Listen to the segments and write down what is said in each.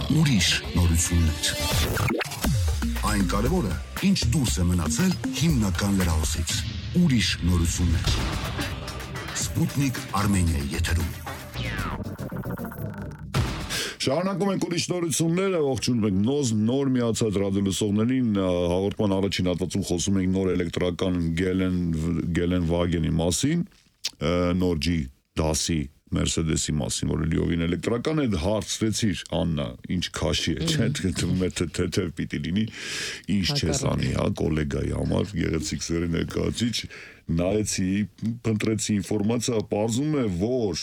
ուրիշ նորություններ։ Այն կարևորը, ինչ դուրս է մնացել հիմնական լրահոսից։ Ուրիշ նորություններ։ Sputnik Armenia եթերում։ Շարունակում ենք ուրիշ նորությունները, ողջունում ենք նոր միացած ռադիոլսողներին, հաղորդման առաջին հատվածում խոսում ենք նոր էլեկտրական Գելենվագենի մասին, նոր G10-ի Mercedes-ի մասին, որը լիովին էլեկտրական է, հարցրեցիր Աննա, ինչ քաշի է, չէ՞, թվում է թե պիտի լինի, ինչ չես անի, հա, գոլեգայի համար, գեղեցիկ սերի ներկայացիչ, նայեցի, փնտրեցի ինֆորմացիա, պարզում է, որ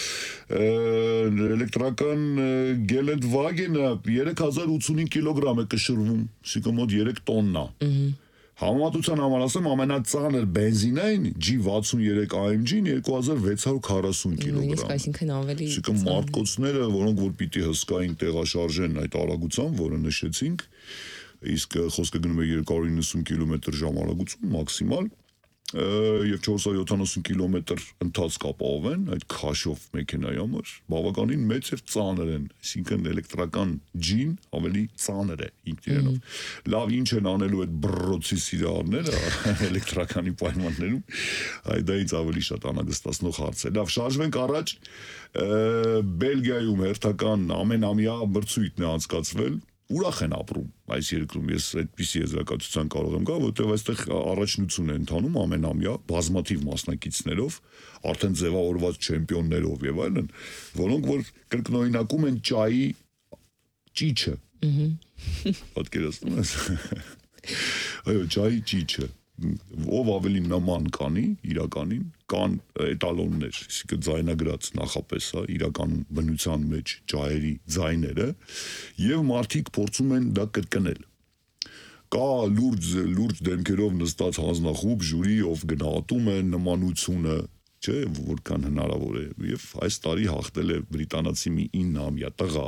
էլեկտրական Գելենվագենը 3085 կիլոգրամ է կշռվում, այսինքն մոտ 3 տոննա։ Համեմատության համար ասեմ, ամենածանր բենզինային G63 AMG-ն 2640 կիլոգրամ։ Այսինքն ավելի Այսինքն մարդկոցները, որոնք որ պիտի հսկային տեղաշարժեն այդ արագությամբ, որը նշեցինք, իսկ խոսքը գնում է 290 կմ/ժ արագություն մաքսիմալ, եւ 470 կիլոմետր ընթացք ապահովեն այդ քաշով մեքենայի համար, բավականին մեծ եւ ծանր են, այսինքն էլեկտրական G-ն ավելի ծանր է ինքնիրենով։ Լավ, ինչ են անելու այդ բռոցի սիրահարները էլեկտրականի պայմաններում, դա ինձ ավելի շատ անհանգստացնող հարց է։ Լավ, շարժվենք առաջ, Բելգիայում հերթական ամենամյա մրցույթն է անցկացվել, ուրախ են ապրում այս երկրում, ես այդպիսի եզրակացության կարող եմ գա, որտեղ այստեղ առաջնություն է ընթանում ամենամյա բազմաթիվ մասնակիցներով, արդեն ձևավորված չեմպիոններով եւ այլն, որոնք որ կրկնօրինակում են ճայի ճիչը։ Պատկերացնում ես։ Այո, ճայի ճիչը, ով ավելի նման կանի իրականին, կան էտալոններ, այսինքն ձայնագրած նախապես, հա, իրականում բնության մեջ ճայերի ձայները, եւ մարդիկ փորձում են դա կրկնել։ Կա լուրջ դեմքերով նստած հանձնախումբ ժյուրի, ով գնահատում է նմանությունը, չէ, որքան հնարավոր է, եւ այս տարի հաղթել է բրիտանացի մի 9-ամյա տղա,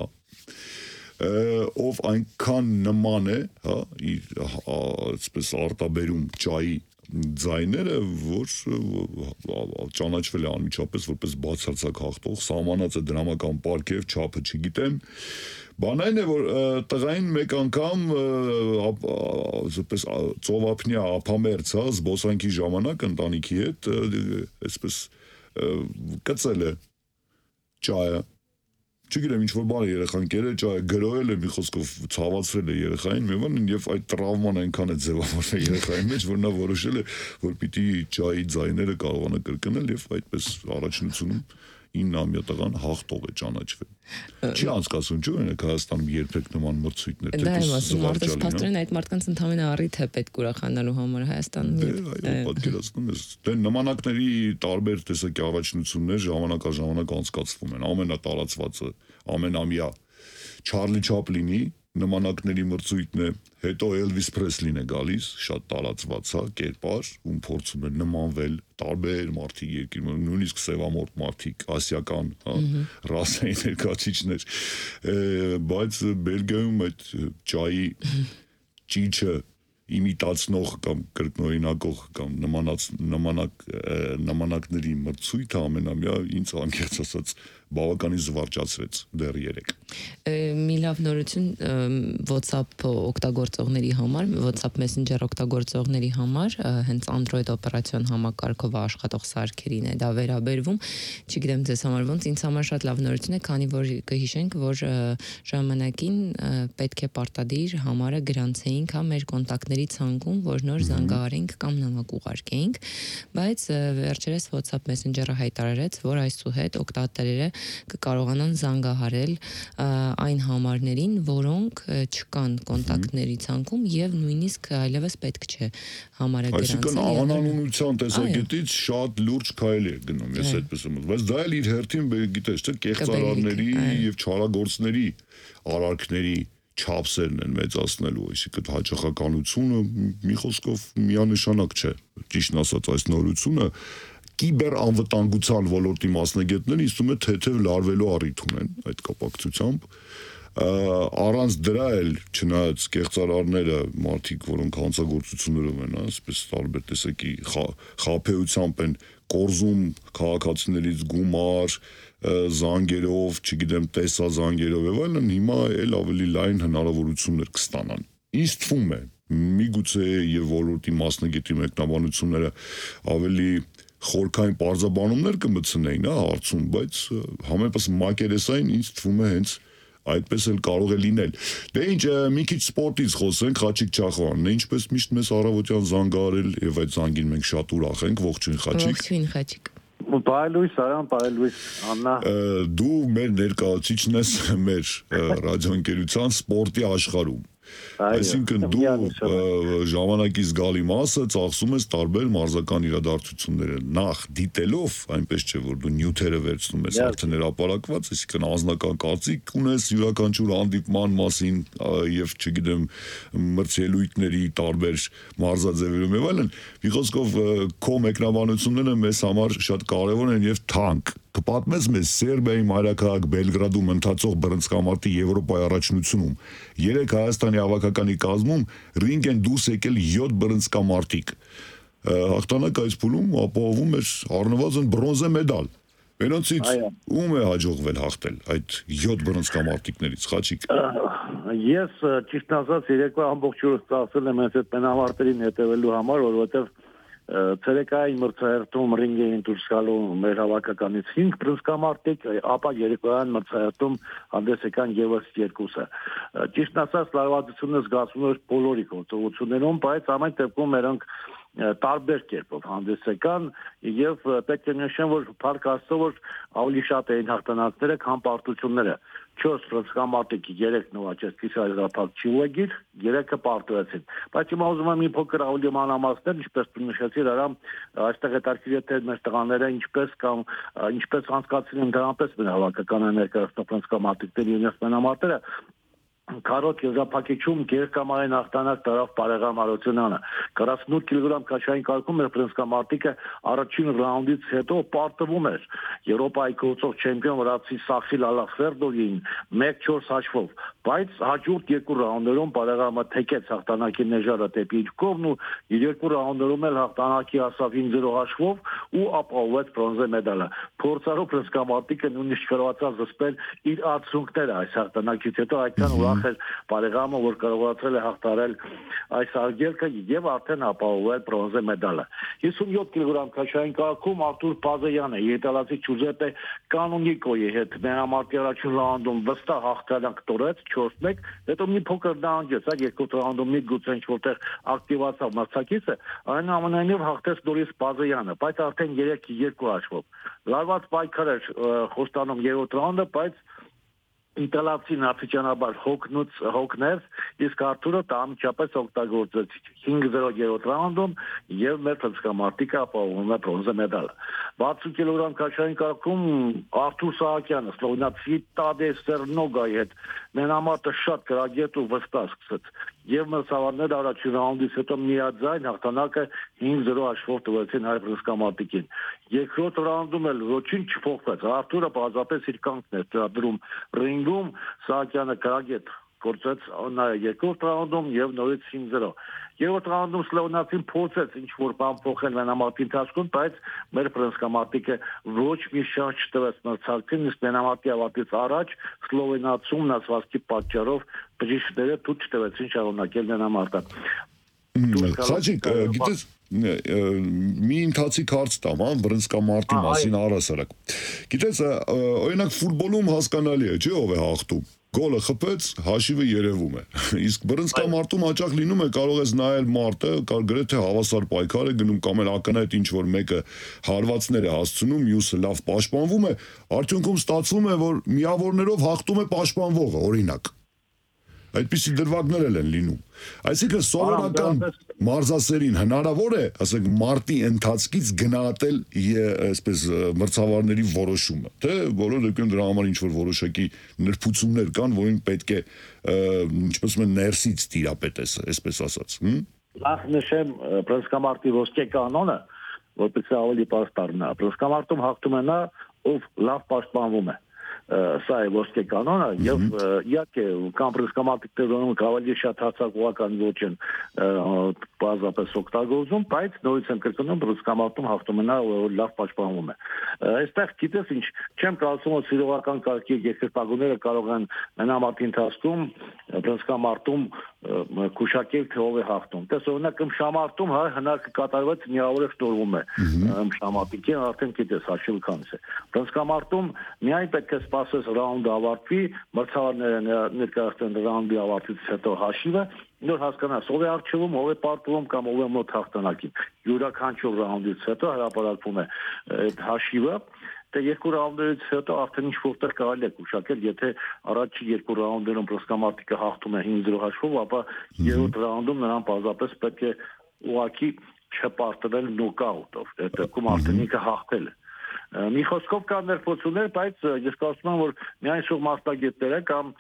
ով այնքան նման է, հա, իր այսպես արտաբերում ճայի ձայները, որ ճանաչվել է անմիջապես որպես բացարձակ հաղթող, սահմանած է դրամական պարգև, չափը չգիտեմ, բան այն է, որ տղային մեկ անգամ այսպես ծովափնյա ափամերձ, հա, զբոսանքի ժամանակ ընտանիքի հետ, այսպես կծել է ճայը, չգիտեմ, ինչ-որ բան է երեխան կերել, ճայը գրոել է, մի խոսքով ցավացրել է երեխային, եւ այդ տրավման այնքան է ձևավորվել երեխայի մեջ, որ նա որոշել է, որ պիտի ճայի ձայները կարողանա կրկնել եւ այդպես առաջնությունում 9-ամյա տղան հաղթող է ճանաչվել։ Չի անցկացվում, չէ՞, օրինակ Հայաստանում երբեք նման մրցույթներ, դա եմ ասում, մարդկանց փաստորեն այդ մարդկանց ընդհանրապես առիթ է պետք ուրախանալու համար Հայաստանում։ Այո, պատկերացնում ես։ Դե նմանակների տարբեր տեսակի առաջնություններ ժամանակաժամանակ անցկացվում են։ Ամենատարածվածը ամենամյա Չարլի Չապլինի նմանակների մրցույթն է, հետո Էլվիս Պրեսլին է գալիս, շատ տարածված է կերպար, ում փորձում են նմանվել տարբեր մարդիկ երկրում, նույնիսկ սևամորթ մարդիկ, ասիական, հա, ռասայի ներկայացիչներ, բայց Բելգիայում այդ ճայի ճիչը իմիտացնող կամ կրկնօրինակող կամ նմանակների մրցույթը ամենամյա ինձ անկեղծ ասած բավականին զվարճացրեց դեռ 3։ Մի լավ նորություն WhatsApp օգտագործողների համար, WhatsApp Messenger օգտագործողների համար, հենց Android օպերացիոն համակարգով աշխատող սարքերին է դա վերաբերվում, չգիտեմ ձեզ համար ոնց, ինձ համար շատ լավ նորություն է, քանի որ կհիշենք, որ ժամանակին պետք է պարտադիր համարը գրանցեինք, հա, մեր կոնտակտների ցանկում, որ նոր զանգահարենք կամ նամակ ուղարկեինք, բայց վերջերս WhatsApp Messenger-ը հայտարարեց, որ այսուհետ օգտատերերը կկարողանան զանգահարել այն համարներին, որոնք չկան կոնտակտների ցանկում եւ նույնիսկ այլևս պետք չէ համարը գրանցել։ Այսինքն անանունության տեսակետից շատ լուրջ քայլ է գնում, ես այդպես եմ ասում, բայց դա էլ իր հերթին գիտես, չէ, կեղծարարների եւ չարագործների արարքների չափսերն են մեծացնելու, այսինքն հաճախականությունը մի խոսքով միանշանակ չէ, ճիշտն ասած այս նորությունը կիբեր անվտանգության ոլորտի մասնագետները ինձ թվում է թեթև լարվելու առիթ ունեն այդ կապակցությամբ, առանց դրա էլ չնայած կեղծարարները, մարդիկ, որոնք հանցագործություններով են, այսպես տարբեր տեսակի խաբեությամբ են կորզում քաղաքացիներից գումար, զանգերով, չգիտեմ, տեսազանգերով եւ այլն, հիմա էլ ավելի լայն հնարավորություններ կստանան։ Ինձ թվում է, միգուցե եւ ոլորտի մասնագետի մեկնաբանությունները ավելի խորքային բարձաբանումներ կմտցնեին հարցում, բայց համեմատած մակերեսային ինձ թվում է հենց այդպես էլ կարող է լինել։ Դե ինչ, մի քիչ սպորտից խոսենք, Խաչիկ Չախոյանն է, ինչպես միշտ մեզ առավոտյան զանգարել եւ այդ զանգին մենք շատ ուրախ ենք, ողջույն Խաչիկ։ Ողջույն Խաչիկ։ Բարելույս Արամ, բարելույս Աննա։ Դու մեր ներկայացուցիչն ես մեր ռադիոընկերության սպորտի աշխարհում։ Այսինքն դու ժամանակի զգալի մասը ծախսում ես տարբեր մարզական իրադարձությունները նախ դիտելով, այնպես չէ որ դու նյութերը վերցնում ես արդեն հրապարակված, այսինքն անձնական կարծիք ունես յուրաքանչյուր հանդիպման մասին եւ չգիտեմ մրցելույթների տարբեր մարզաձևերում եւ այլն։ Մի խոսքով քո մեկնաբանությունները մեզ համար շատ կարեւոր են եւ թանկ։ Կպատմես մեզ Սերբիայի մայրաքաղաք Բելգրադում ընթացող բռնցքամարտի Եվրոպայի առաջնությունում 3 Հայաստանի հավաքականի կազմում ռինգ են դուրս եկել 7 բռնցքամարտիկ։ Հաղթանակ այս փուլում ապահովում էր առնվազն բրոնզե մեդալ։ Մենոնցից ում է հաջողվել հաղթել այդ 7 բռնցքամարտիկներից, Խաչիկ։ Ես ճիշտ ասած երեկո ամբողջ օրը ծախսել եմ այս պենամարտերին հետևելու համար, որովհետև ցերեկային մրցաշարում ռինգ էին դուրս գալու մեր հավաքականից 5 բռնցքամարտիկ, ապա երեկոյան մրցաշարում հանդես եկան եւս 2-ը։ Ճիշտ ասած լավացությունը զգացվում էր բոլորի գործողություններում, բայց ամեն դեպքում նրանք տարբեր կերպով հանդես եկան եւ պետք է նշեմ, որ փառք Աստծո, որ ավելի շատ էին հաղթանակները, քան պարտությունները։ 4 բռնցքամարտիկ 3 նվաճեցին հրապարակ չուգիր, 3-ը պարտվեցին։ Բայց հիմա ուզում եմ մի փոքր ավելի մանրամասներ, ինչպես դու նշեցիր, Արամ, այստեղ հետաքրքիր է թե մեր տղաները ինչպես անցկացրին դրանպես մեր հավաքականը ներկայացնող բռնցքամարտիկների ինստանամարտերը։ Կարոտ եզրափակիչում գերկամային հաղթանակ տարավ Պարեգամ Հարությունյանը 48 կիլոգրամ քաշային կարգում մեր բռնցքամարտիկը առաջին ռաունդից հետո պարտվում էր Եվրոպայի գործող չեմպիոն վրացի Սախիլ Ալախվերդովին 1-4 հաշվով, բայց հաջորդ 2 ռաունդերում Պարեգամը թեկեց հաղթանակի նեժարը դեպի իր կողմն ու 2 ռաունդերում էլ հաղթանակի հասավ 5-0 հաշվով ու ապահովեց բրոնզե մեդալը։ Փորձառու բռնցքամարտիկը նույնիսկ կարողացավ զսպել իր արդյունքները այս հաղթանակից հետո այդքան ուրախ էր Պարեգամը, որ կարողացել է հաղթարել այս արգելքը եւ արդեն ապահովել բրոնզե մեդալը։ 57 կիլոգրամ քաշային կարգում Արտուր Պազեյանը իտալացի Ջուզեպե Կանոնիկոյի հետ մենամարտի առաջին ռաունդում վստահ հաղթանակ տորեց 4-1, հետո մի փոքր դահանջեց, այդ երկրորդ ռաունդում մի գուցե ինչ-որտեղ ակտիվացավ մրցակիցը, այնուամենայնիվ հաղթեց Դորիս Պազեյանը, բայց արդեն 3-2 հաշվով։ Լարված պայքար էր խոստանում երրորդ ռաունդը, բայց իտալացին աստիճանաբար հոգներ, իսկ Արտուրը անմիջապես օգտագործեց 5-0 երրորդ ռաունդում եւ մեր բռնցքամարտիկը ապահովում է բրոնզե մեդալը։ 60 կիլոգրամ քաշային կարգում Արթուր Սահակյանը սլովենացի Տադես Սերնոգայի հետ մենամարտը շատ գրագետ ու վստահ սկսեց եւ մրցավարները առաջին ռաունդից հետո միաձայն հաղթանակը 5-0 հաշվով տվեցին հայ բռնցքամարտիկին։ Երկրորդ ռաունդում էլ ոչինչ չփոխվեց։ Արտուրը պարզապես իր կանգնն էր դրում ռինգում, Սահակյանը գրագետ գործեց երկրորդ ռաունդում եւ նորից 5-0։ Երրորդ ռաունդում սլովենացին փորձեց ինչ-որ բան փոխել մենամարտի ընթացքում, բայց մեր բռնցքամարտիկը ոչ մի շանս չտվեց մրցակցին, իսկ մենամարտի ավարտից առաջ սլովենացում նասվածքի պատճառով բժիշկները թույլ չտվեցին շարունակել մենամարտը։ Խաչիկ, գիտես, մի ընթացիկ հարց տամ, բռնցքամարտի մասին առհասարակ։ Գիտես, օրինակ ֆուտբոլում հասկանալի է, չէ՞ ով է հաղթում։ Գոլը խփեց, հաշիվը երևում է։ Իսկ բռնցքամարտում հաճախ լինում է կարող ես նայել մարտը, գրեթե հավասար պայքար է գնում կամ էլ ակնհայտ ինչ որ մեկը հարվածներ է հասցնում, մյուսը լավ պաշտպանվում է, արդյունքում ստացվում է, որ միավորներով հաղթում է պաշտպանվողը, օրինակ։ Այդպիսի դրվագներ են լինում։ Այսինքն սովորական մարզասերին հնարավոր է, ասենք, մարտի ընթացքից գնահատել այսպես մրցավարների որոշումը, թե բոլոր դեպքում դրա համար ինչ-որ որոշակի նրբություններ կան, որին պետք է, ինչպես ասում են, ներսից տիրապետես, այսպես ասած։ Նախ նշեմ բռնցքամարտի ոսկե կանոնը, որպես ավելի պարզ դառնա։ Բռնցքամարտում հաղթում է նա, ով լավ պաշտպանվում է։ սա է ոսկե կանոնը եւ իհարկե կամ բռնցքամարտիկներում ավելի շատ հարձակողական ոճ են բազմապես օգտագործում, բայց նորից եմ կրկնում բռնցքամարտում հաղթում է նա լավ պաշտպանվում է։ Այստեղ գիտես ինչ, չեմ կարծում որ սիրողական կարգի երկրպագուները կարող են մենամարտի ընթացքում բռնցքամարտում քուշակել թե ով է հաղթում։ Տես օրինակ ըմբշամարտում հնարքը կատարված միավորը շտորվում է։ Ըմբշամարտիկին արդեն գիտես հաշիվ քանս է։ Բռնցքամարտում միայն պետք է սպասես ռաունդը ավարտվի, մրցավարները ներկայացնեն ռաունդի ավարտից հետո հաշիվը, նոր հասկանաս ով է արժևում, ով է պարտվում կամ ով է մոտ հաղթանակին։ Յուրաքանչյուր ռաունդից հետո հրապարակվում է այդ հաշիվը։ Դե երկու ռաունդերից հետո արդեն ինչ որտեղ կարելի է քուշակել, եթե առաջի երկու ռաունդերում բռնցքամարտիկը հաղթում է 5-0 հաշվով, ապա երրորդ ռաունդում նրան պարզապես պետք է ուղղակի չպարտվել նոկաուտով։ Այդ դեպքում արդեն ինքը հաղթել է։ Մի խոսքով կան ներփոխություններ, բայց ես կարծում եմ, որ միայն շուտ մասնագետները կամ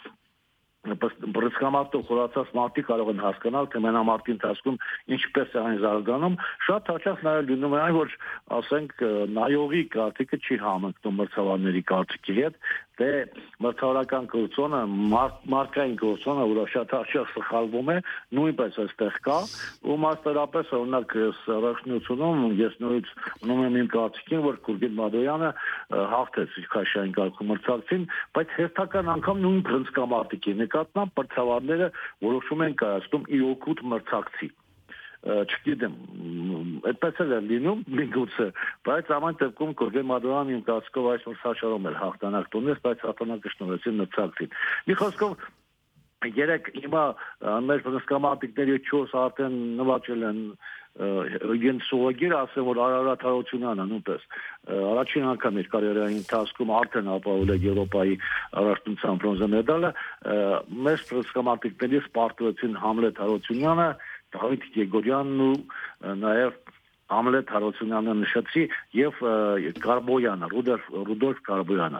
բռնցքամարտով խորացած մարդիկ կարող են հասկանալ, թե մենամարտի ընթացքում ինչպես է այն զարգանում, շատ հաճախ նաև լինում է այն, որ ասենք նայողի կարծիքը չի համընկնում մրցավարների կարծիքի հետ, թե մրցավարական գործոնը, մարկային գործոնը, որը շատ հաճախ սխալվում է, նույնպես այստեղ կա, ու մասնավորապես օրինակ առաջնությունում ես նորից մնում եմ իմ կարծիքին, որ Գուրգեն Մադոյանը հաղթեց քաշային կարգում մրցակցին, բայց հերթական անգամ նույն բռնցքամարտիկի նկատմամբ մրցավարները որոշում են կայացնում իրոքուտ մրցակցի։ Չգիտեմ, այդպես էլ է լինում, միգուցե, բայց ամեն դեպքում Գուրգեն Մադոյանը իմ կարծիքով այս մրցաշարում էր հաղթանակ տոնես, բայց հաղթանակը շնորհեցին մրցակցին։ Մի խոսքով երեք հիմա մեր բռնցքամարտիկների 4 արդեն նվաճել են իրենց սուղագիր, ասեմ որ Արարատ Հարությունյանը նույնպես առաջին անգամ իր կարիերայի ընթացքում արդեն ապահովել է Եվրոպայի առաջնության բրոնզե մեդալը, մեր բռնցքամարտիկներից պարտվեցին Համլետ Հարությունյանը, Դավիթ Եգորյանն ու նաև Համլետ Հարությունյանը նշեցի եւ Կարբոյանը, Ռուդոլֆ Կարբոյանը։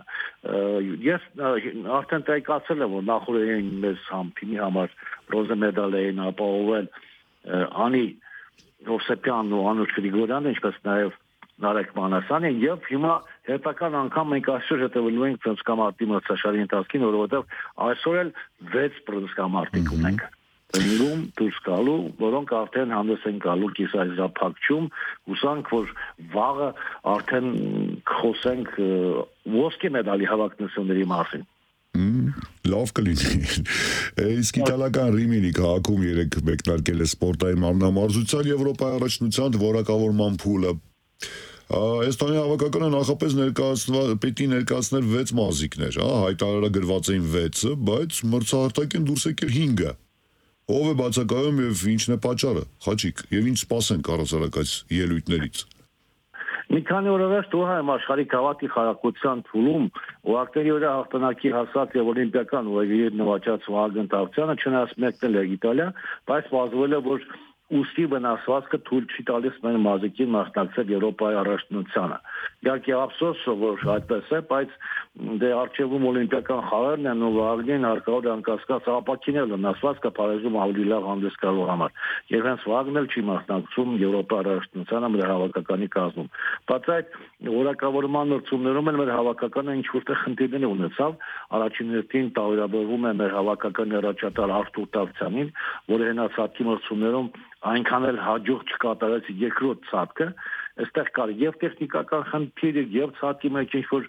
Ես արդեն տեղեկացել եմ, որ նախորդային մեզ թիմի համար բրոնզե մեդալ էին ապահովել Անի Հովսեփյանն ու Անուշ Գրիգորյանը, ինչպես նաև Նարեկ Մանասյանը, եւ հիմա հետական անգամ մենք այսօր հետևելու ենք բռնցքամարտի մրցաշարի ընթացքին, որովհետեւ այսօր էլ 6 բռնցքամարտիկ ունենք։ Դնում դուրս գալու, որոնք արդեն հանդես են գալու կիսայրապակչում, հուսանք, որ վաղը արդեն խոսենք ոսկե մեդալի հավաքնությունների մասին։ Լավ կլինի։ Իսկ իտալական Ռիմինի քաղաքում երեք մեկնարկել է սպորտային մարմնամարզության Եվրոպայի առաջնության որակավորման փուլը։ Էստոնիայի հավաքականը նախապես պետք է ներկայացնել 6 մարզիկներ, հայտարարագրված էին 6-ը, բայց մրցահարտակին դուրս եկել 5-ը։ Ով է բացակայում եւ ինչն է պատճառը, Խաչիկ, եւ ինչ սպասենք առհասարակ այս ելույթներից։ Մի քանի օր առաջ Դոհա աշխարհի քաղաքի խաղաղության փուլում ուղղակի օրը հաղթանակի հասած եւ օլիմպիական ուղղագիր նվաճած Վահագն Տավթյանը չնայած մեկնել է Իտալիա, բայց պարզվել է, որ ուստի վնասվածքը թույլ չի տալիս մեր մարզիկին մասնակցել Եվրոպայի առաջնությանը։ Իհարկե ափսոս, որ այդպես է, բայց դե արժևում օլիմպիական խաղերն են ու Վահագնին հարկավոր անկասկած ապակինել վնասվածքը Փարիզում ավելի լավ հանդես գալու համար։ Եվ հենց Վահագնն էլ չի մասնակցում Եվրոպայի առաջնությանը մեր հավաքականի կազմում։ Բայց այդ որակավորման նորություններում էլ մեր հավաքականը ինչ որտեղ խնդիրներ ունեցավ։ Առաջին հերթին տարբերվում է մեր հավաքականի առաջատար Արթուր Տավթյանին, որը հենացածի մրցումներում այնքան էլ հաջող չկատարեց երկրորդ ցածկը, այստեղ կար եւ տեխնիկական խնդիր եւ ցածկի մեջ ինչ-որ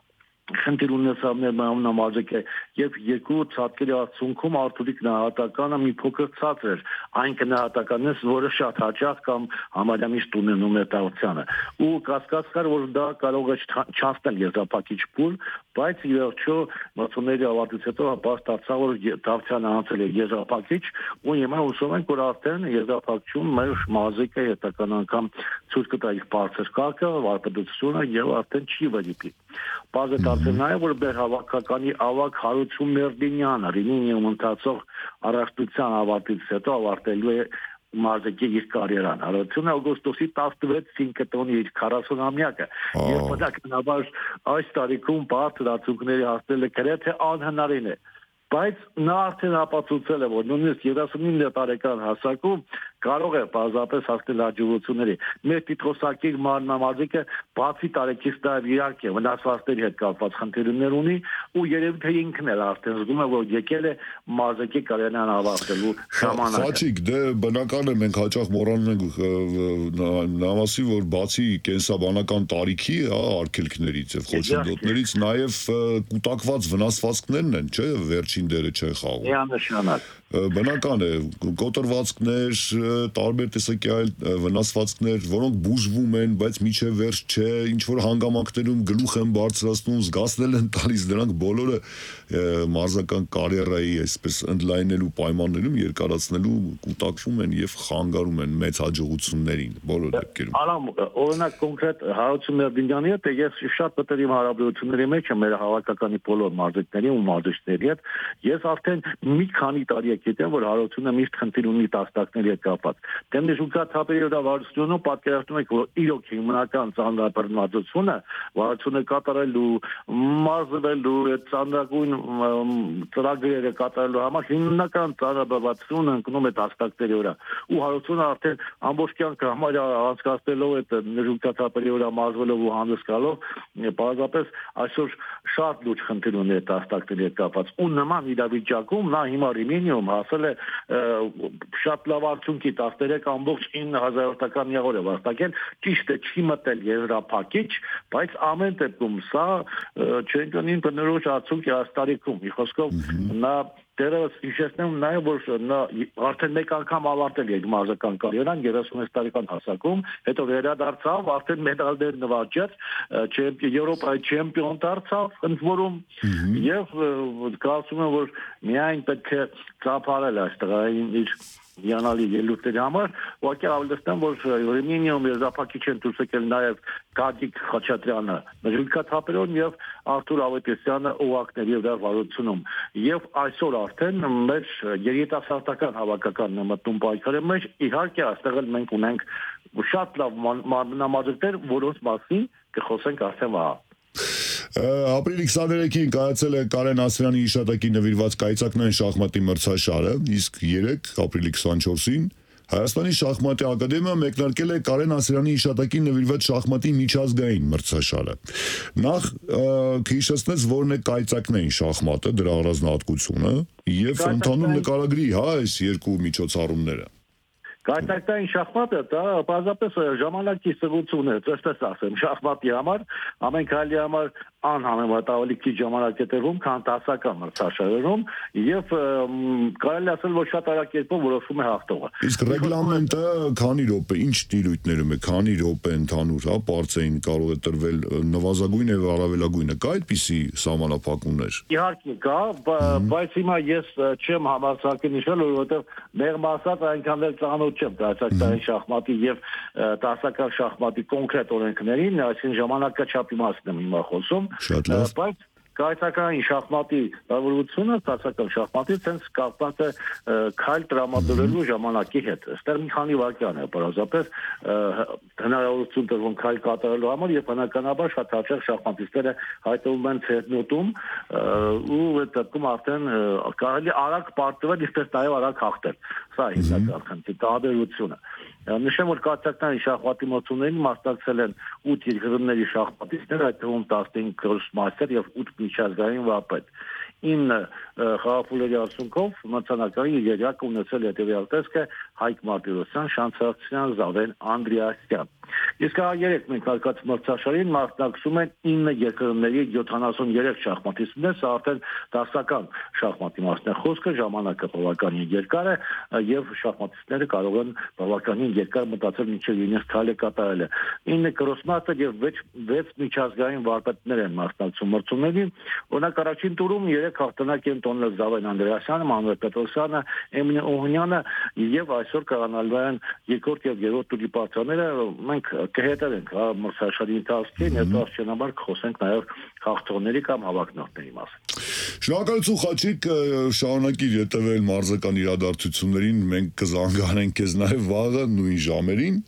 խնդիր ունեցավ մեր մարզիկը եւ երկու ցածկերի արդյունքում Արթուրի գնահատականը մի փոքր ցածր էր, այն գնահատականից, որը շատ հաճախ կամ համարյա միշտ ունենում է Տավթյանը։ Ու կասկած կար, որ դա կարող է չանցնել եզրափակիչ փուլ, բայց ի վերջո մրցումների ավարտից հետո հաստատացավ, որ Տավթյանը անցել է եզրափակիչ, ու հիմա հուսով ենք, որ արդեն եզրափակչում մեր մարզիկը հետական անգամ ցույց կտա իր բարձր կարգը, վարպետությունը եւ արդեն չի վրիպի։ Բազը դարձել նաև, որ մեր հավաքականի ավակ Հարություն Մերդինյանը Ռիմինիում ընթացող առաջնության ավարտից հետո ավարտելու է մարզիկի իր կարիերան։ Հարությունը օգոստոսի 16-ին կտոնի իր 40-ամյակը։ Եվ բնականաբար այս տարիքում բարձր արդյունքների հասնելը գրեթե անհնարին է։ Բայց նա արդեն ապացուցել է, որ նույնիսկ 39 տարեկան հասակում կարող է պարզապես հասնել հաջողությունների։ Մեր տիտղոսակի մարմնամարզիկը բացի տարեկից նաև իհարկե վնասվածքների հետ կապված խնդիրներ ունի ու երևի թե ինքն էլ արդեն զգում է, որ եկել է մարզիկի կարիերան ավարտելու ժամանակը։ Խաչիկ, դե բնական է մենք հաճախ մոռանում ենք նամասի, որ բացի կենսաբանական տարիքի, արգելքներից եւ խոչընդոտներից նաև կուտակված վնասվածքներն են, չէ՞, վերջին դերը չեն խաղում։ Միանշանակ։ Բնական է, կոտրվածքներ, տարբեր տեսակի այլ վնասվածքներ, որոնք բուժվում են, բայց միջև վերջ չէ, ինչ որ հանգամանքներում գլուխ են բարձրացնում, զգացնել են տալիս, դրանք բոլորը մարզական կարիերայի այսպես ընդլայնելու պայմաններում երկարացնելու կուտակվում են եւ խանգարում են մեծ հաջողություններին բոլոր դեպքերում։ Արամ, օրինակ կոնկրետ Հարություն Մերդինյանի հետ ես շատ մտերիմ հարաբերությունների մեջ եմ մեր հավաքականի բոլոր մարզիկների ու մարզիչների հետ։ Ես արդեն մի քանի տարի գիտեմ, որ Հարությունը միշտ խնդիր ունի տասնյակների հետ կապված։ Դեմի շուկաթափերի վարչությունում պատկերացնում եք, որ իրոք հիմնական ծանրաբեռնվածությունը վարչությունը կատարելու, մարզվելու, այդ ծանրագույն ծրագրերը կատարելու համար հիմնական ծանրաբեռնվածությունը ընկնում է տասնյակների վրա։ Ու Հարությունը արդեն ամբողջ կյանքը համարյա անցկացնելով այդ շուկաթափերի վրա մարզվելով ու հանդես գալով, պարզապես այսօր շատ լուրջ խնդիր ունի տասնյակների հետ կապված։ Ու նման իրավիճակում նա հիմա Ռիմինիում հասել է շատ լավ արդյունքի 13.9% է վաստակել, ճիշտ է չի մտել եզրափակիչ, բայց ամեն դեպքում սա չեմպիոնին բնորոշ արդյունք է աստարիքում։ Մի խոսքով նա դերևս հիշեցնեմ նաև որ նա արդեն մեկ անգամ ավարտել է մարզական կարիերան 36 տարեկան հասակում, հետո վերադարձավ, արդեն մեդալներ նվաճեց, Եվրոպայի չեմպիոն դարձավ ընդ որում եւ կարծում եմ որ միայն պետք է ծափարել այստեղ իր հիանալի ելույթների համար, ուղղակի ավելացնեմ, որ Ռիմինիում եզրափակիչ են դուրս եկել նաև Գագիկ Խաչատրյանը, Ժուլկաթափերոն եւ Արթուր Ավետիսյանը օղակների վրա վարությունում։ Եվ այսօր արդեն մեր երիտասարդական հավաքականն է մտնում պայքարի մեջ, իհարկե այստեղ էլ մենք ունենք շատ լավ մարմնամարզիկներ, որոնց մասին կխոսենք արդեն վաղ։ Ապրիլի 23-ին կայացել է Կարեն Ասրյանի հիշատակի նվիրված կայծակնային շախմատի մրցաշարը, իսկ 3 ապրիլի 24-ին Հայաստանի շախմատի ակադեմիա մեկնարկել է Կարեն Ասրյանի հիշատակի նվիրված շախմատի միջազգային մրցաշարը։ Նախ հիշեցնեց, որն է կայծակնային շախմատը, դրա առանձնահատկությունը եւ ընդհանուր նկարագրի, այս երկու միջոցառումները։ Կայծակնային շախմատը դա բազապես ժամանակի սղություն է, այսպես ասեմ, շախմատի համար ամեն քայլի համար անհամեմատ ավելի քիչ ժամանակ է տևում, քան դասական մրցաշարերում եւ կարելի ասել, որ շատ արագ կերպով որոշվում է հաղթողը։ Իսկ ռեգլամենտը քանի րոպե, ինչ տիրույթներում է, քանի րոպե ընդհանուր, հա, պարծեին կարող է տրվել նվազագույնը եւ առավելագույնը, կա այդպիսի սահմանափակումներ։ Իհարկե կա, բայց հիմա ես չեմ համարձակի նշել, որովհետեւ մեղմ ասած այնքան էլ ծանոթ չեմ կայծակնային շախմատի եւ դասական շախմատի կոնկրետ օրենքներին, այսինքն ժամանակաչափի մասին եմ հիմա խոսում, բայց կայծակնային շախմատի լավությունը դասական շախմատից հենց կապված է քայլ տրամադրելու ժամանակի հետ։ Այստեղ մի քանի վայրկյան է պարզապես հնարավորություն տրվում քայլ կատարելու համար եւ բնականաբար շատ հաճախ շախմատիստները հայտնվում են ցերնոտում ու այդ դեպքում արդեն կարելի արագ պարտվել, ինչպես նաեւ արագ հաղթել։ Սա հիմնական խնդիրը, տարբերությունը։ Նշեմ, որ կայծակնային շախմատի մրցումներին մասնակցել են 8 երկրների շախմատիստներ, այդ թվում 15 գրոսմաստեր եւ 8 միջազգային վարպետ։ 9 խաղապոլերի արդյունքով մրցանակային երյակ ունեցել հետևյալ տեսքը Հայկ Մարտիրոսյան, Շանթրակցյան, Զավեն Անդրեասյան։ Իսկ 3 մենք հարկած մրցաշարին մասնակցում են 9 երկրների 73 շախմատիստներ, սա արդեն դասական շախմատի մասն է խոսքը, ժամանակը բավականին երկար է եւ շախմատիստները կարող են բավականին երկար մտածել մինչեւ իրենց քայլը կատարելը։ 9 գրոսմաստեր եւ 6 միջազգային վարպետներ են մասնակցում մրցումներին։ Օրինակ առաջին տուրում 3 հաղթանակ են տոնել Զավեն Անդրեասյանը, Մանուել Պետրոսյանը, Էմինե Օհանյանը եւ այսօր կառանալու են երկրորդ եւ երրորդ տուրի պարտիաները։ Մենք կհետևենք մրցաշարի ընթացքին, հետո կխոսենք նաեւ հաղթողների կամ հավակնորդների մասին։ Շնորհակալություն Խաչիկ, շարունակիր հետևել մարզական իրադարձություններին, մենք կզանգահարենք քեզ նաեւ վաղը նույն ժամերին,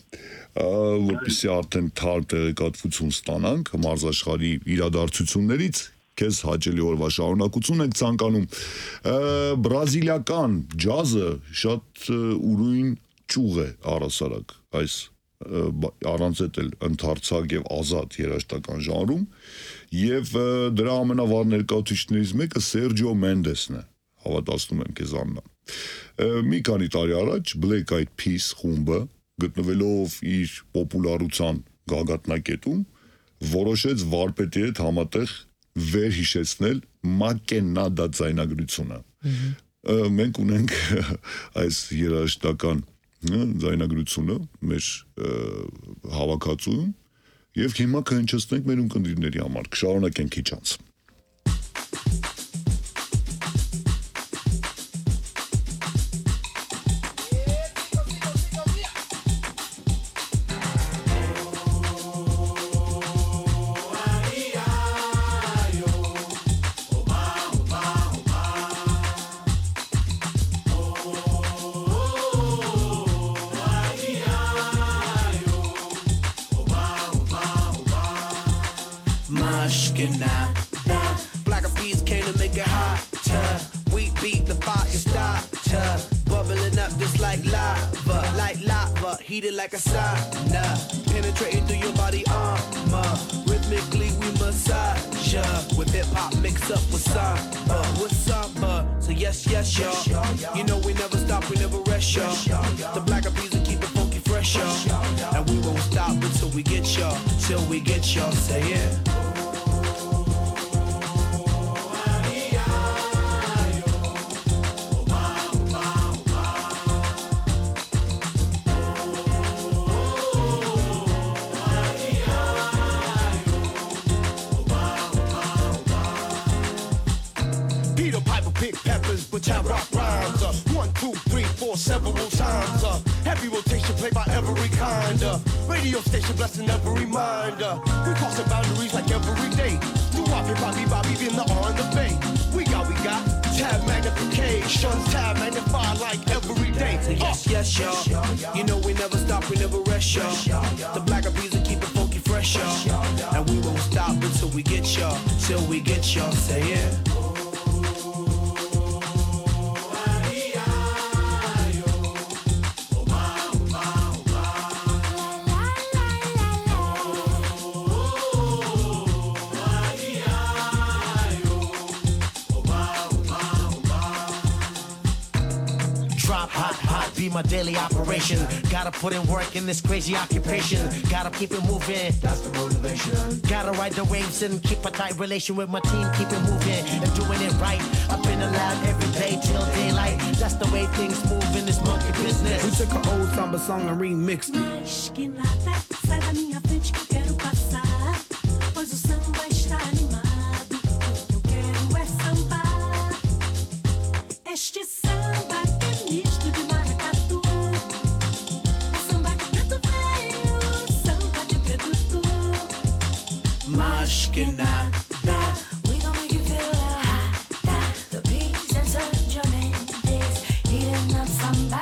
որպեսզի արդեն թար տեղեկատվություն ստանանք մարզաշխարհի իրադարձություններից։ Քեզ հաճելի օրվա շարունակություն ենք ցանկանում։ Բրազիլիական ջազը շատ ուրույն ճյուղ է առասարակ այս առանց այդ էլ ընդարձակ եւ ազատ երաժշտական ժանրում եւ դրա ամենավառ ներկայացուցիչներից մեկը Սերջիո Մենդեսն է, հավատացնում եմ քեզ Աննա։ Մի քանի տարի առաջ Black Eyed Peas խումբը գտնվելով իր պոպուլարության գագաթնակետում որոշեց վարպետի հետ համատեղ վերհիշեցնել Մակենադա ձայնագրությունը։ Մենք ունենք այս երաժշտական ձայնագրությունը մեր հավաքածուում եւ հիմա կհնչեցնենք մեր ունկնդիրների համար, կշարունակենք քիչ անց։ Black Eyed Peas came to make it hotter. We beat the fire starter, bubbling up just like lava, heated like a sauna, penetrating through your body armor. Rhythmically we massage ya, with hip hop mixed up with samba. So yes, y'all. You know we never stop, we never rest, y'all. The Black Eyed Peas will keep it funky fresh, y'all. And we won't stop until we get y'all, say it. Which I rock rhymes, 1, 2, 3, 4, several times. Heavy rotation played by every kind. Radio station blessing every reminder. We crossing boundaries like every day. Do Bobby, in the on the bay. We got tab magnification, tab magnify like every day. Yes, y'all. You know we never stop, we never rest, y'all. The Black Eyed Peas will keep it funky fresh, y'all. And we won't stop until we get y'all, say it. Be my daily operation. Gotta put in work in this crazy occupation. Gotta keep it moving. That's the motivation. Gotta ride the waves and keep a tight relation with my team. Keep it moving and doing it right. I've been alive every day till daylight. That's the way things move in this monkey business. We took an old samba song and remixed it. Sai da minha frente que eu quero passar, pois o samba está animado. Eu quero é sambar. Este samba que é misto de maracatu. É samba de preto velho, samba de preto tu. Mas que nada. We gon' make you feel hot. The Peas and Sergio Mendes eating up samba.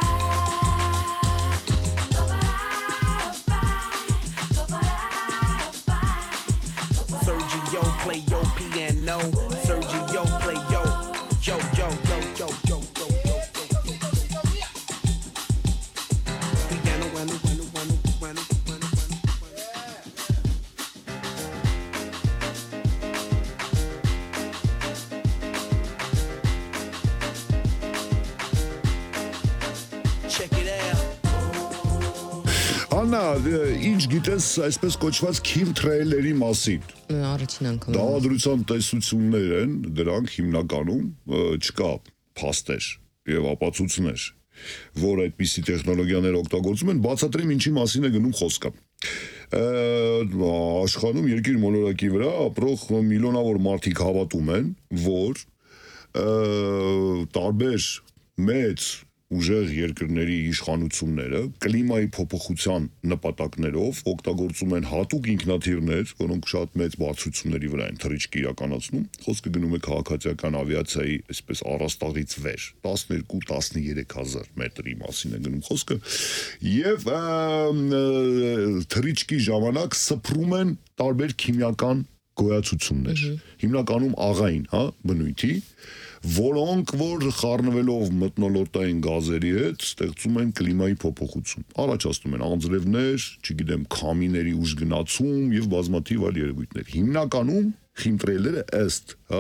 Sergio play your piano. Sergio play yo. Check it out. Աննա, ինչ գիտես այսպես կոչված քիմթրեյլերի մասին։ Առաջին անգամ։ Դավադրության տեսություններ են, դրանք հիմնականում չկա փաստեր եւ ապացույցներ, որ այդպիսի տեխնոլոգիաներ օգտագործում են, բացատրեմ ինչի մասին է գնում խոսքը։ Աշխարհում երկիր մոլորակի վրա ապրող միլիոնավոր մարդիկ հավատում են, որ տարբեր մեծ ուժեղ երկրների իշխանությունները կլիմայի փոփոխության նպատակներով օգտագործում են հատուկ ինքնաթիռներ, որոնք շատ մեծ բարձրությունների վրա են թռիչք իրականացնում։ Խոսքը գնում է քաղաքացիական ավիացիայի այսպես առաստաղից վեր 12-13,000 մետրի մասին է գնում խոսքը, եւ թռիչքի ժամանակ սփռում են տարբեր քիմիական գոյացություններ, հիմնականում աղային, հա, բնույթի, որոնք որ խառնվելով մթնոլորտային գազերի հետ ստեղծում են կլիմայի փոփոխություն, առաջացնում են անձրևներ, չգիտեմ, քամիների ուժգնացում եւ բազմաթիվ այլ երևույթներ։ Հիմնականում խիմտրելերը ըստ, հա,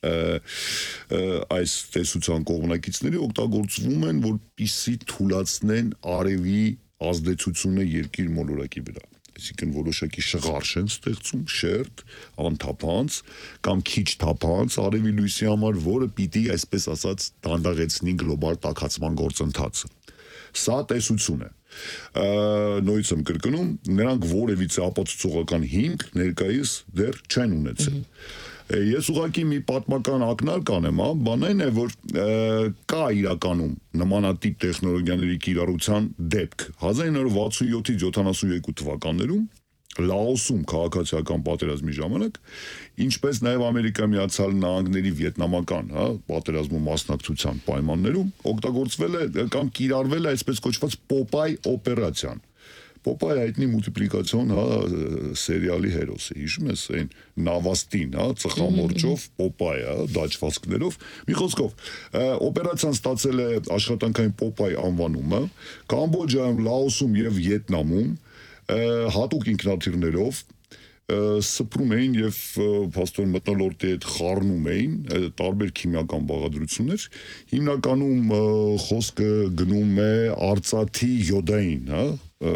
այս տեսության կողմնակիցների օգտագործվում են, որպեսզի թույլատնեն արևի ազդեցությունը երկիր մոլորակի վրա։ Այսինքն որոշակի շղարշ են ստեղծում, շերտ, անթափանց կամ քիչ թափանց արևի լույսի համար, որը պիտի, այսպես ասած, դանդաղեցնի գլոբալ տաքացման գործընթացը։ Սա տեսություն է։ Նույնիսկ եմ կրկնում, նրանք որևիցե ապացուցողական հիմք ներկայիս դեռ չեն ունեցել։ Ես ուղղակի մի պատմական ակնարկ անեմ, բան այն է, որ կա իրականում նմանատիպ տեխնոլոգիաների կիրառության դեպք 1967-ից 72 թվականներում Լաոսում քաղաքացիական պատերազմի ժամանակ, ինչպես նաև Ամերիկայի Միացյալ Նահանգների վիետնամական, հա, պատերազմում մասնակցության պայմաններում օգտագործվել է կամ կիրառվել է այսպես կոչված Պոպայ օպերացիան։ Պոպայ հայտնի մուլտիպլիկացիոն, հա, սերիալի հերոսը, հիշում ես այն նավաստին, հա, ծխամորճով Պոպայ, հա, դաջվածքներով։ Մի խոսքով, օպերացիան ստացել է աշխատանքային Պոպայ անվանումը, Կամբոջայում, Լաոսում եւ Վիետնամում հատուկ ինքնաթիռներով սփռում էին եւ փաստորեն մթնոլորտի հետ խառնում էին տարբեր քիմիական բաղադրություններ, հիմնականում խոսքը գնում է արծաթի յոդային, հա,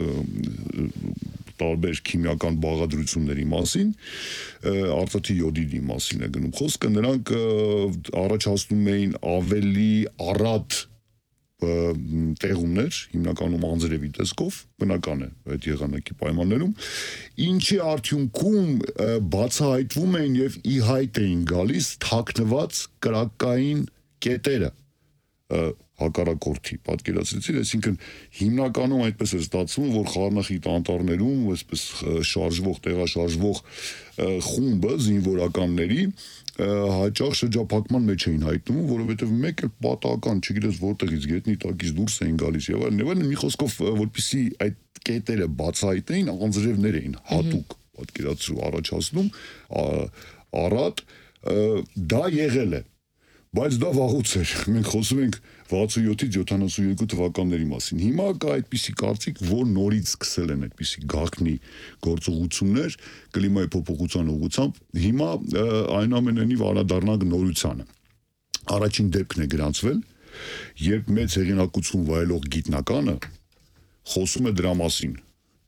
տարբեր քիմիական բաղադրությունների մասին, արծաթի յոդիդի մասին է գնում խոսքը, նրանք առաջացնում էին ավելի առատ տեղումներ, հիմնականում անձրևի տեսքով, բնական է այդ եղանակի պայմաններում, ինչի արդյունքում բացահայտվում էին եւ ի հայտ էին գալիս թաքնված կրակային կետերը հակառակորդի, պատկերացրեցիք, այսինքն հիմնականում այդպես է ստացվում, որ խառնախիտ անտառներում, այսպես շարժվող, տեղաշարժվող խումբը զինվորականների հաճախ շրջափակման մեջ էին հայտնվում, որովհետև մեկ էլ պատահական, չգիտես որտեղից գետնի տակից դուրս էին գալիս եւ այլն, մի խոսքով, որպեսզի այդ կետերը բացահայտեին, անձրևներ էին հատուկ պատկերացրու առաջացնում, առատ, դա եղել է, բայց դա վաղուց էր, մենք խոսում ենք 67-ից 72 թվականների մասին, հիմա կա այդպիսի կարծիք, որ նորից սկսել են այդպիսի գաղտնի գործողություններ կլիմայի փոփոխության ուղղությամբ, հիմա այնուամենայնիվ անդրադառնանք նորությանը, առաջին դեպքն է գրանցվել, երբ մեծ հեղինակություն վայելող գիտնականը խոսում է դրա մասին,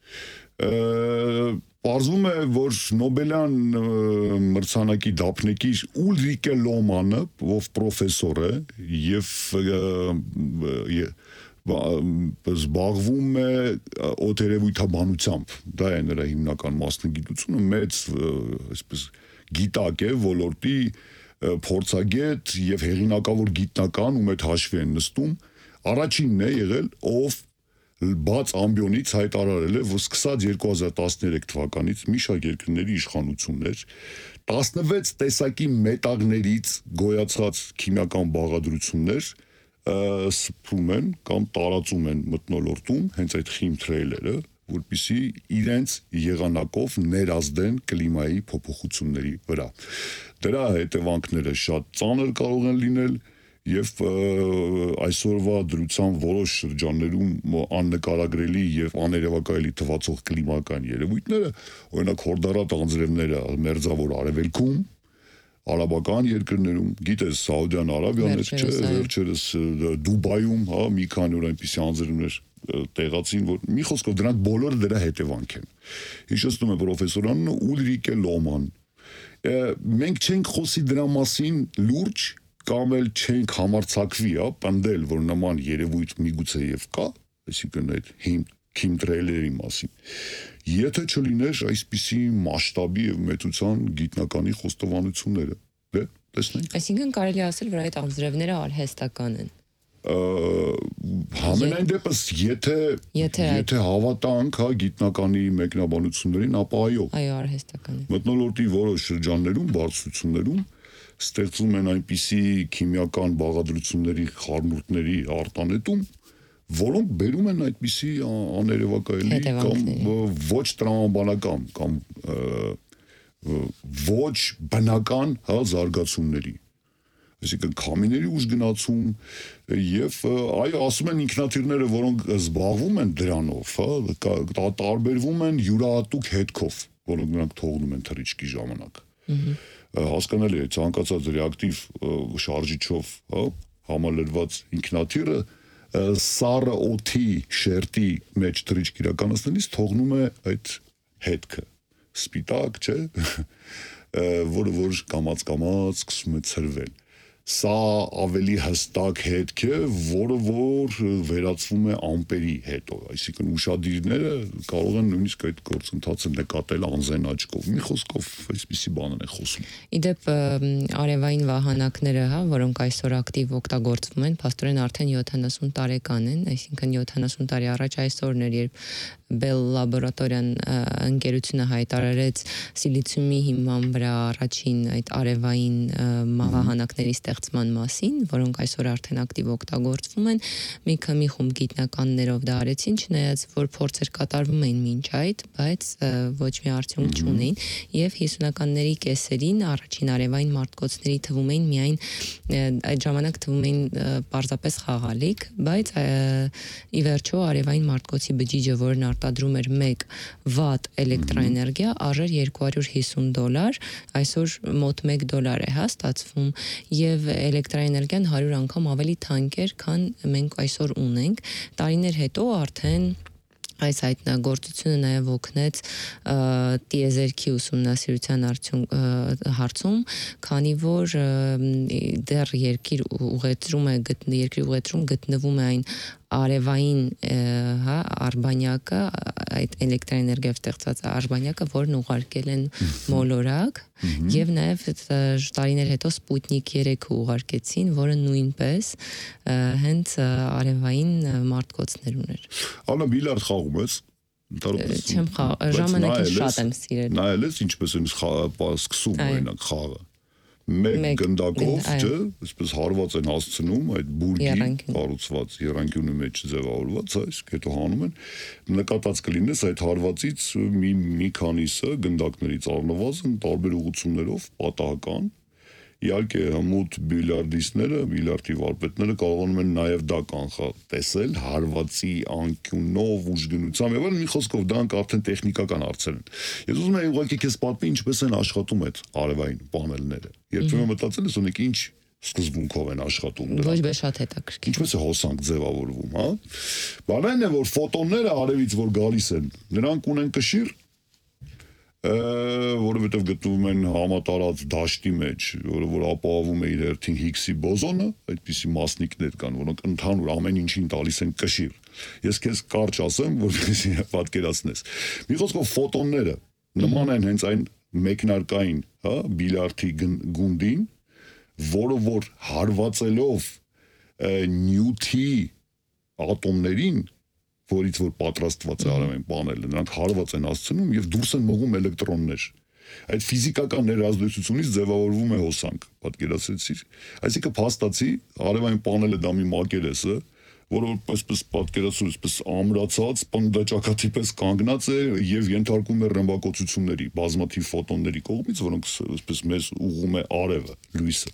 պարզվում է, որ Նոբելյան մրցանակի դափնեկիր Ուլրիկե Լոմանը, ով պրոֆեսոր է եւ զբաղվում է օդերևույթաբանությամբ, դա է նրա հիմնական մասնագիտությունը, մեծ այսպես գիտակ է ոլորտի փորձագետ եւ հեղինակավոր գիտնական, ում այդ հաշվի են նստում, առաջինն է եղել, ով բաց ամբիոնից հայտարարել է, որ սկսած 2013 թվականից մի շարք երկրների իշխանություններ 16 տեսակի մետաղներից գոյացած քիմիական բաղադրություններ սփռում են կամ տարածում են մթնոլորտում, հենց այդ խիմթրեյլերը, որպեսզի իրենց եղանակով ներազդեն կլիմայի փոփոխությունների վրա։ Դրա հետևանքները շատ ծանր կարող են լինել եւ այսօրվա դրության որոշ շրջաններում աննկարագրելի եւ աներևակայելի թվացող կլիմական երևույթները, օրինակ հորդառատ անձրևները մերձավոր արևելքում, արաբական երկրներում, գիտես Սաուդյան Արաբիան, վերջերս Դուբայում, հա, մի քանի օր այնպիսի անձրևներ տեղացին, որ մի խոսքով դրանք բոլորը դրա հետևանք են։ Հիշեցնում է պրոֆեսոր անունը Ուլրիկե Լոման։ Մենք չենք խոսի դրա մասին լուրջ կամ էլ չենք համարձակվի, պնդել, որ նման երևույթ միգուցե եւ կա, այսինքն այդ քիմտրեյլերի մասին։ Եթե չլիներ այսպիսի մասշտաբի եւ մեծության գիտնականի խոստովանությունները, դե տեսնենք։ Այսինքն կարելի ասել, որ այդ անձրևները արհեստական են։ Համենայն դեպս, եթե հավատանք, հա, գիտնականի մեկնաբանություններին, ապա այո, արհեստական է։ մթնոլորտի որոշ շրջաններում, բարձրություններում ստեղծում են այնպիսի քիմիական բաղադրությունների խառնուրդների արտանետում, որոնք բերում են այդպիսի աներևակայելի կամ ոչ տրամաբանական կամ ոչ բնական զարգացումների։ Այսինքն քամիների ուժ գնացում եւ այո, ասում են ինքնաթիռները, որոնք զբաղվում են դրանով, տարբերվում են յուրահատուկ հետքով, որոնք նրանք թողնում են թռիչքի ժամանակ։ Հասկանալի է, ցանկացած ռեակտիվ շարժիչով, համալրված ինքնաթիռը սառը օդի շերտի մեջ թռիչք իրականացնելիս թողնում է այդ հետքը, սպիտակ, չէ, որը կամաց սկսում է ցրվել։ Սա ավելի հստակ հետք է, որը որ վերածվում է ամպերի հետո, այսինքն ուշադիրները կարող են նույնիսկ այդ գործընթացը նկատել անզեն աչքով։ Մի խոսքով այսպիսի բաներ են խոսում։ Իդեպ արևային վահանակները, որոնք այսօր ակտիվ օգտագործվում են, փաստորեն արդեն 70 տարեկան են, այսինքն 70 տարի առաջ այսօրն էր, երբ Bell լաբորատորիան ընկերությունը հայտարարեց սիլիցիումի հիման վրա առաջին այդ արևային վահանակների ստեղծման մասին, որոնք այսօր արդեն ակտիվ օգտագործվում են, մի խումբ գիտնականներով դա արեցին, չնայած որ փորձեր կատարվում էին մինչ այդ, բայց ոչ մի արդյունք չունեին, եւ 50-ականների կեսերին առաջին արևային մարտկոցների թվում էին միայն այդ ժամանակ թվում էին պարզապես խաղալիք, բայց ի վերջո արևային մարտկոցի բջիջը, որն արտադրում էր 1 վատ էլեկտրաէներգիա, արժեր $250, այսօր մոտ $1 է ստացվում եւ էլեկտրաէներգիան 100 անգամ ավելի թանկ էր, քան մենք այսօր ունենք։ Տարիներ հետո արդեն այս հայտնագործությունը նաև օգնեց տիեզերքի ուսումնասիրության հարցում, քանի որ դեռ երկրի ուղեծրում գտնվում է այն արևային արբանյակը, այդ էլեկտրաէներգիայով ստեղծած արբանյակը, որն ուղարկել են մոլորակ, եւ նաեւ տարիներ հետո Սպուտնիկ 3-ը ուղարկեցին, որը նույնպես հենց արևային մարտկոցներ ուներ։ Անա բիլիարդ խաղում ես։ Չեմ ժամանակին շատ եմ սիրել։ Նայել ես ինչպես են սկսում օրինակ խաղը։ Մեկ գնդակով, չէ, այսպես հարված են հասցնում այդ բուրգի կառուցված եռանկյունի մեջ ձևավորված, այսինքն հետո հանում են, նկատած կլինես այդ հարվածից մի քանիսը գնդակներից առնվազն տարբեր ուղղություններով պատահական։ Իհարկե հմուտ բիլիարդիստները, բիլիարդի վարպետները կարողանում են նաև դա կանխատեսել հարվածի անկյունով, ուժգնությամբ, եւ մի խոսքով դրանք արդեն տեխնիկական հարցեր են։ Ես ուզում եմ ուղղակի քեզ պատմի ինչպես են աշխատում այդ արևային պանելները։ Երբեմն մտածել ես ունեք ինչ սկզբունքով են աշխատում դրանք։ Ոչ բե շատ հետաքրքիր։ Ինչպես է հոսանք ձևավորվում, հա։ Բանն է որ ֆոտոնները արևից որ գալիս են, նրանք ունեն կշիռ, որովհետև գտնվում են համատարած դաշտի մեջ, որը որ ապահովում է իր հերթին Հիգսի բոզոնը, այդպիսի մասնիկներ կան, որոնք ընդհանուր ամեն ինչին տալիս են կշիռ։ Ես քեզ կարճ ասեմ, որպեսզի պատկերացնես։ Մի խոսքով ֆոտոնները նման են հենց այն մեկնարկային, հա, բիլիարդի գունդին, որը որ հարվածելով նյութի ատոմներին, որից որ պատրաստված է արևային պանելը, նրանք հարված են հասցնում եւ դուրս են մղում էլեկտրոններ։ Այդ ֆիզիկական ներազդեցությունից ձևավորվում է հոսանք, պատկերացրեցիր։ Այսինքն փաստացի արևային պանելը դա մի մակերես է, որը այսպես պատկերացրու, այսպես ամրացած, պնդաճակատիպես կանգնած է եւ ենթարկում է ռմբակոծությունների, բազմաթիվ ֆոտոնների կողմից, որոնք այսպես մեզ ուղղում է արևը, լույսը։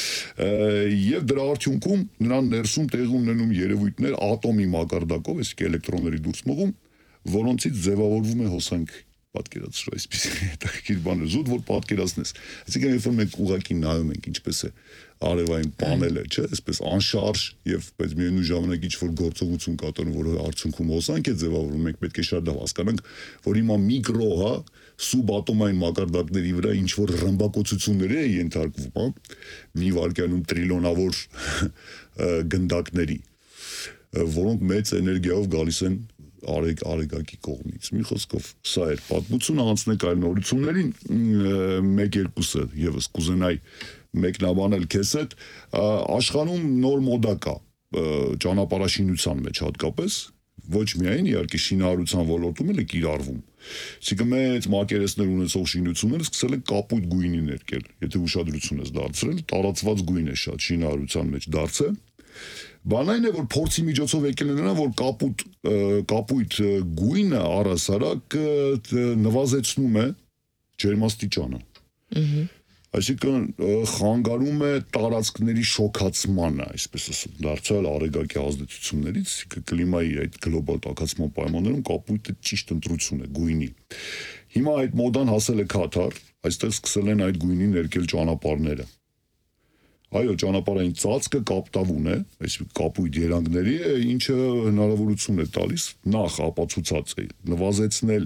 Եվ դրա արդյունքում նրան ներսում տեղի ունենում երևույթներ ատոմի մակարդակով, այսինքն էլեկտրոնների դուրս մղում, որոնցից ձևավորվում է հոսանք, պատկերացրու, այսպես հետաքրքիր բան է, զուտ որ պատկերացնես։ Այսինքն երբ որ մենք ուղղակի նայում ենք ինչպես է արևային պանելը, չէ, այսպես անշարժ եւ բայց միևնույն ժամանակ ինչ որ գործողություն կատարում, որը արդյունքում հոսանք է ձևավորում, մենք պետք է շատ լավ հասկանանք, որ հիմա միկրո, հա, սուբատոմային մակարդակների վրա ինչ որ ռմբակոծություններ է ենթարկվում, հա, մի վայրկյանում տրիլիոնավոր գնդակների, որոնք մեծ էներգիայով գալիս են արեգակի կողմից։ Մի խոսքով սա էր պատմությունը, անցնենք այլ նորություններին, մեկ-երկուսը եւս կուզենայի մեկնաբանել քեզ հետ, աշխարհում նոր մոդա կա ճանապարհաշինության մեջ հատկապես, ոչ միայն իհարկե շինարարության ոլորտում էլ է կիրառվում։ Այսինքն մեծ մակերեսներ ունեցող շինությունները սկսել են կապույտ գույնի ներկել, եթե ուշադրություն ես դարձրել, տարածված գույն է շատ շինարարության մեջ դարձել։ Բանային է, որ փորձի միջոցով եկել է նրան, որ կապույտ գույնը առհասարակ նվազեցնում է, ջերմաստիճանը։ Այսինքն խանգարում է տարածքների շոքացմանը, այսպես ասեմ, դարձյալ արեգակի ազդեցություններից, կլիմայի այդ գլոբալ տաքացման պայմաններում կապույտը ճիշտ ընտրություն է գույնի։ Հիմա այդ մոդան հասել է Քաթար, այստեղ սկսել են այդ գույնի ներկել ճանապարհները։ Այո, ճանապարհային ծածկը կապտավուն է, այսինքն կապույտ երանգների է, ինչը հնարավորություն է տալիս նախ ապացուցած է նվազեցնել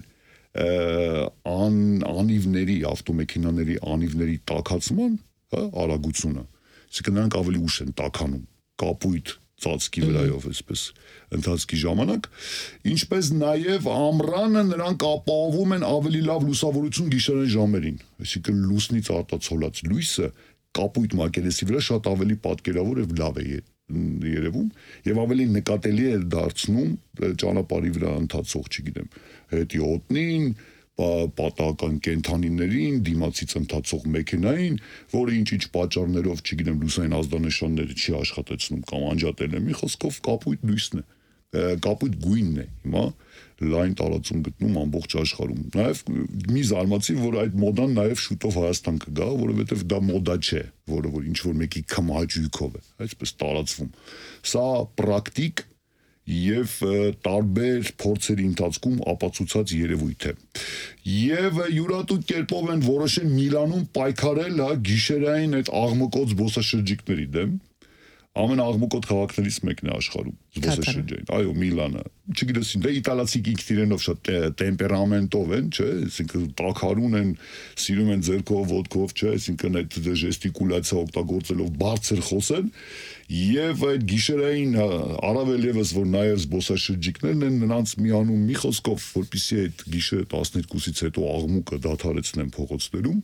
անիվների, ավտոմեքենաների անիվների տաքացման, հա, արագությունը։ Այսինքն նրանք ավելի ուշ են տաքանում կապույտ ծածկի վրայով, այսպես ընթացքի ժամանակ, ինչպես նաև ամռանը նրանք ապահովում են ավելի լավ լուսավորություն գիշերային ժամերին, այսինքն լուսնից արտացոլած լույսը կապույտ մակերեսի վրա շատ ավելի պատկերավոր եւ լավ է երևում եւ ավելի նկատելի է դարձնում ճանապարհի վրա ընթացող, չգիտեմ, հետի օտնին, պատահական կենթանիներին, դիմացից ընթացող մեքենային, որը ինչ-ինչ պատճառներով, չգիտեմ, լուսային ազդանշանները չի աշխատեցնում կամ անջատել է, մի խոսքով կապույտ լույսն է, կապույտ գույնն է հիմա լայն տարածում գտնում ամբողջ աշխարհում։ Նաև մի զարմացի, որ այդ մոդան նաև շուտով Հայաստան կգա, որովհետև դա մոդա չէ, որը որ ինչ որ մեկի քմահաճույքով է, այսպես տարածվում։ Սա պրակտիկ եւ տարբեր փորձերի ընթացքում ապացուցած երևույթ է։ Եվ յուրատուկ կերպով են որոշել Միլանում պայքարել գիշերային այդ աղմկոտ զբոսաշրջիկների դեմ։ Ամենաղմուկոտ քաղաքներից մեկն է աշխարհում զբոսաշրջային։ Այո, Միլանը։ Չգիտես, դե իտալացի ինքն իրենով շատ տեմպերամենտով են, չէ՞, այսինքն տաքարուն են, սիրում են ձեռքով, ոտքով, չէ՞, այսինքն այդ ժեստիկուլյացիա օգտագործելով բարձր խոսեն, եւ այդ գիշերային առավել եւս որ նաեւ զբոսաշրջիկներն են նրանց միանում մի խոսքով, որպեսզի այդ գիշերը 12-ից հետո աղմուկը դադարեցնեն փողոցներում,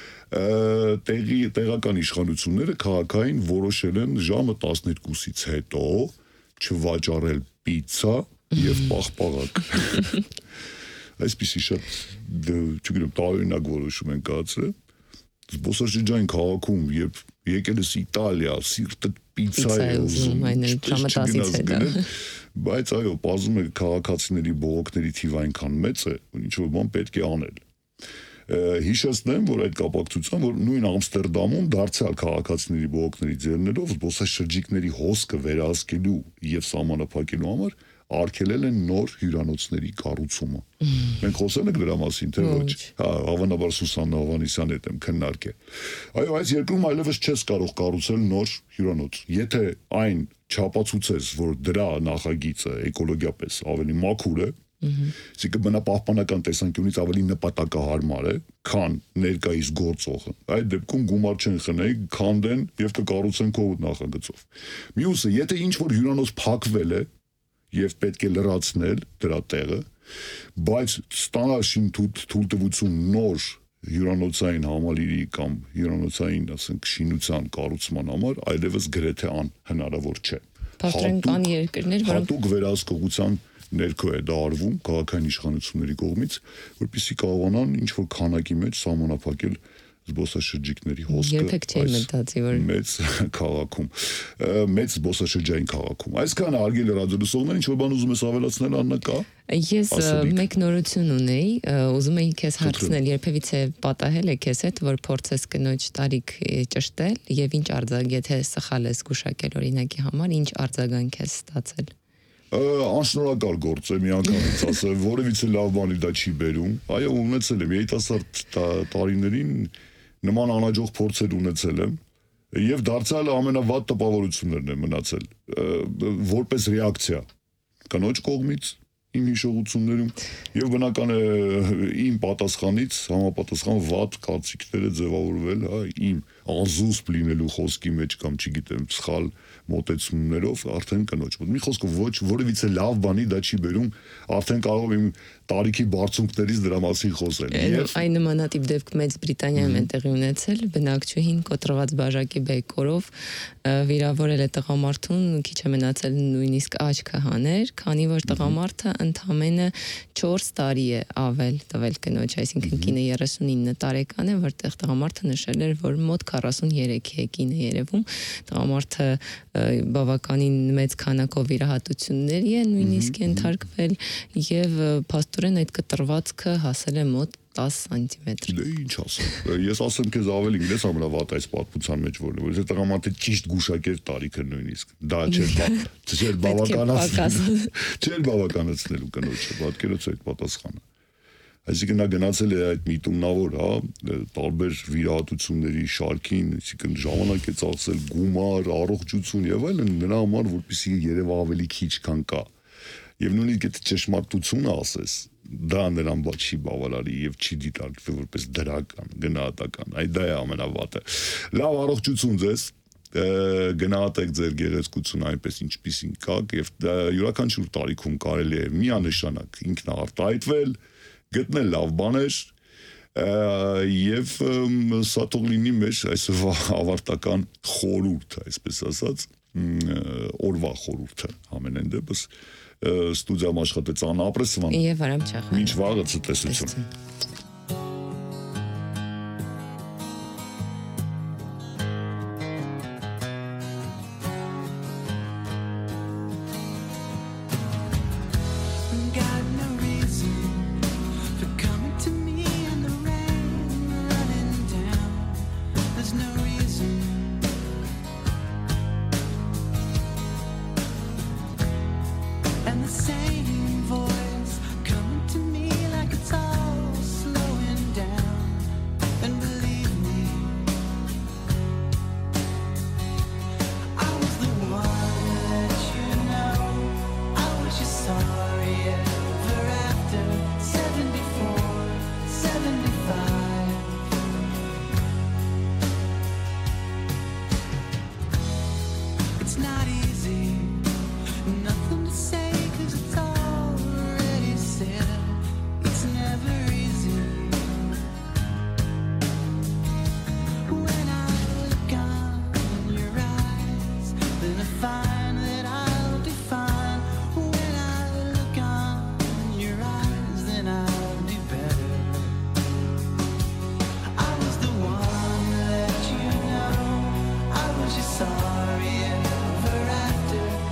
տեղական իշխանությունները քաղաքային որոշել են ժամը 12-ից հետո չվաճառել պիցցա եւ պաղպաղակ։ Այսպեսի շատ, չգիտեմ, տարօրինակ որոշում են կայացրել։ Զբոսաշրջային քաղաքում, երբ եկել ես Իտալիա, սիրտը պիցցա է ուզում, ժամը 10-ից հետո։ Բայց այո, բազում է քաղաքացիների բողոքների թիվը այնքան մեծ է, որ ինչ որ բան պետք է անել։ Հիշեցնեմ, որ այդ կապակցությամբ, որ նույն Ամստերդամում դարձյալ քաղաքացիների բողոքների ձեռներով զբոսաշրջիկների հոսքը վերահսկելու եւ սահմանափակելու համար արգելել են նոր հյուրանոցների կառուցումը։ Մենք խոսել ենք դրա մասին, թե ոչ։ Հա, հավանաբար Սուսաննա Հովհաննիսյանի հետ եմ քննարկել։ Այո, այս երկրում այլևս չես կարող կառուցել նոր հյուրանոց։ Եթե այն չապացուցես, որ դրա նախագիծը էկոլոգիապես ավելի մաքուր է, Իսկ բնապահպանական տեսանկյունից ավելի նպատակահարմար է, քան ներկայիս գործողը։ Այդ դեպքում գումար չեն խնայի, քանդեն եւ կկառուցեն կողոտ նախագծով։ Մյուսը, եթե ինչ որ հյուրանոց փակվել է եւ պետք է լրացնել դրա տեղը, բայց ստանալ թույլտվություն նոր հյուրանոցային համալիրի կամ հյուրանոցային, ասենք, շինության կառուցման համար այլևս գրեթե անհնարավոր չէ։ Փաստորեն կան երկրներ, որոնք հատուկ վերահսկողության ներքո է դա արվում քաղաքային իշխանությունների կողմից, որպեսզի կարողանան ինչ-որ քանակի մեջ սահմանափակել զբոսաշրջիկների հոսքը։ Երբեք չէի մտածի, որ մեծ քաղաքում, մեծ զբոսաշրջային քաղաքում։ Այսքան արգել ռադիոլսողներ, ինչ-որ բան ուզում ես ավելացնել, Աննա, կա։ Ես մեկ նորություն ունեի, ուզում էի քեզ հարցնել, երբևիցե պատահել է քեզ հետ, որ փորձես կնոջ տարիք ճշտել եւ ինչ արձագանք, եթե սխալ ես գուշակել օրինակի համար, ինչ արձագանք ես ստացել։ Անշնորհակալ գործ է մի անգամից ասել, որևիցե լավ բանի դա չի բերում։ Այո, ունեցել եմ երիտասարդ տարիներին նման անհաջող փորձեր ունեցել եմ եւ դարձյալ ամենավատ տպավորություններն են մնացել որպես ռեակցիա կնոջ կողմից իմ հիշողություններում եւ բնական է իմ պատասխանից համապատասխան վատ կարծիքներ է ձևավորվել, հա, իմ անզուսպ լինելու խոսքի մեջ կամ չգիտեմ սխալ մոտեցումներով արդեն կնոջ մոտ։ Մի խոսքով ոչ որևիցե լավ բանի դա չի բերում, արդեն կարող եմ տարիքի բարձունքներից դրա մասին խոսել։ Եվ այն նմանատիպ դեպք Մեծ Բրիտանիայում են տեղի ունեցել, բնակչուհին կոտրված բաժակի բեկորով վիրավորել է տղամարդուն, քիչ է մնացել նույնիսկ աչքը հաներ, քանի որ տղամարդը ընդամենը 4 տարի է ավել տվել կնոջ, այսինքն կինը 39 տարեկան է, որտեղ տղամարդը նշել էր, որ մոտ 43 է կինը երևում, տղամարդը բավականին մեծ քանակով վիրահատությունների է նույնիսկ ենթարկվել եւ փաստորեն այդ կտրվածքը հասել է մոտ 10 սանտիմետր։ Դե ինչ ասեմ։ Ես ասեմ քեզ ավելի ինգլես ամենավատ այս պատմության մեջ որն է, որ եթե տղամարդը ճիշտ գուշակեր տարիքը նույնիսկ։ Դա չէր բավականացնել։ Չէր բավականացնելու կնոջը, պատկերացրու այդ պատասխանը։ Այսինքն նա գնացել է այդ միտումնավոր, տարբեր վիրահատությունների շարքին, այսինքն ժամանակ է ծախսել գումար, առողջություն եւ այլն նրա համար, որպեսզի երևա ավելի քիչ քան կա։ Եվ նույնիսկ եթե ճշմարտությունը ասես, դա նրան չի բավարարի եւ չի դիտարկվի որպես դրական, գնահատական։ Այդ դա է ամենավատը։ Լավ առողջություն ձեզ։ Գնահատեք ձեր գեղեցկությունը այնպես ինչպիսին կաք եւ յուրաքանչյուր տարիքում կարելի է միանշանակ ինքնաարտահայտվել, գտնել լավ բաներ եւ սա թող լինի մեր այսօրվա ավարտական խորհուրդ, այսպես ասած, օրվա խորհուրդը ամենայն դեպս ստուդիայում աշխատեց Աննա Ապրեսովան եւ Արամ Չախյան։ Մինչ վաղը ցտեսություն։ Sorry ever after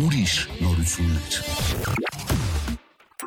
ուրիշ նորություններ։